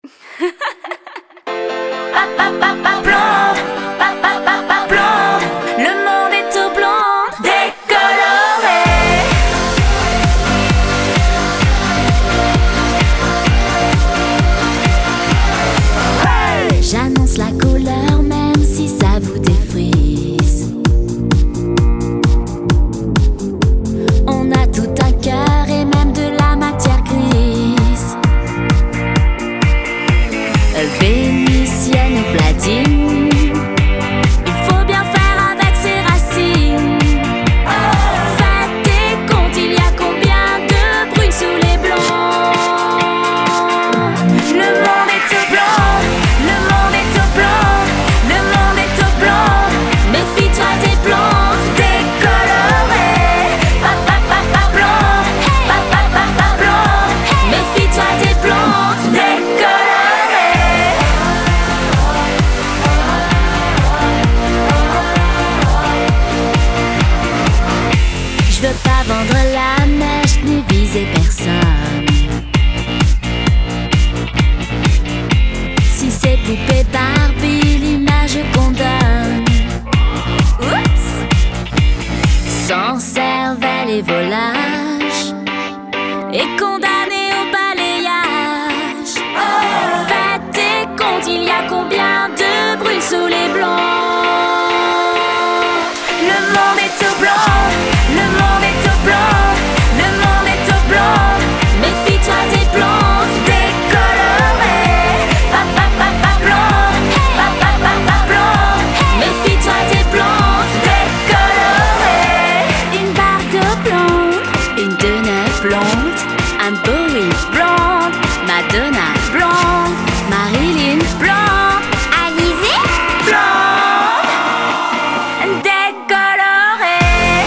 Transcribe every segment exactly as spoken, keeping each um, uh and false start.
Pa, pa, pa, pa, blonde, pa, pa, pa, pa, blonde. Le monde est tout blond, décoloré. Hey! J'annonce la couleur même si ça vous défrise. On a tout un cœur et même de la matière grise. Vénitienne ou platine, il faut bien faire avec ses racines. Faites des comptes, il y a combien de brunes sous les blancs. Le monde est tout blanc, le monde est tout blanc, le monde est tout blanc. Méfie-toi des blancs décolorés. Pa, pa, pa, pa, blanc, pa, pa, pa, pa, blanc. Méfie-toi des blancs décolorés. Je veux pas vendre la mèche ni viser personne. Si c'est poupée Barbie, l'image qu'on donne. Oups! Sans cervelle et volage, et condamné au balayage. Faites des comptes, il y a combien de brunes sous les blancs. Le monde est tout blanc, le monde est tout blanc, le monde est tout blanc. Méfie-toi des blancs décolorés. Pa, pa, pa, pa, blanc, pa, pa, pa, pa, blanc. Méfie-toi des blancs décolorés. Une barre de blonde, une de neuf blonde, un Bowie blonde, Madonna blonde, Marilyn blonde, Alizée Blonde décolorée.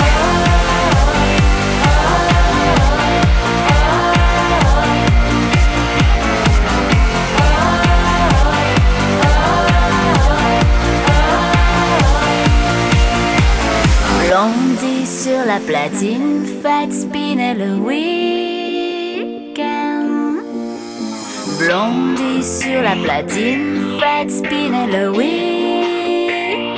Blondie sur la platine, faites spinner le week-end. Blondie sur la platine, faites spinner le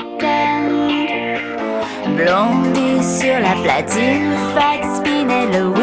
week-end. Blondie sur la platine, faites spinner le week-end.